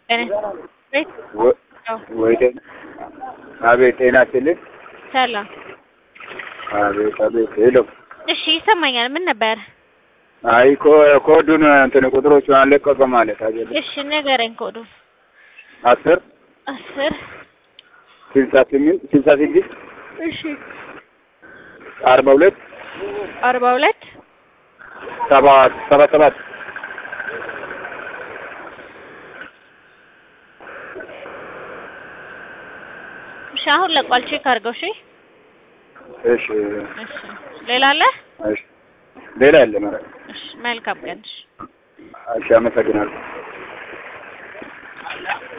ቤት ወይደ አቤት ጤና ይስጥልኝ። ሰላም። አቤት ሄሎ። እሺ ይሰማኛል። ምን ነበር? አይ ኮዱን እንትን ቁጥሮቹ አለቀቀ ማለት አይደለም። እሺ ንገረኝ ኮዱን። 10 68 66 እሺ 42 77 እሺ አሁን ለቋል። ቼክ አድርገው። እሺ እሺ ሌላ አለ? እሺ ሌላ አለ ማለት። እሺ መልካም ቀን። እሺ አመሰግናለሁ።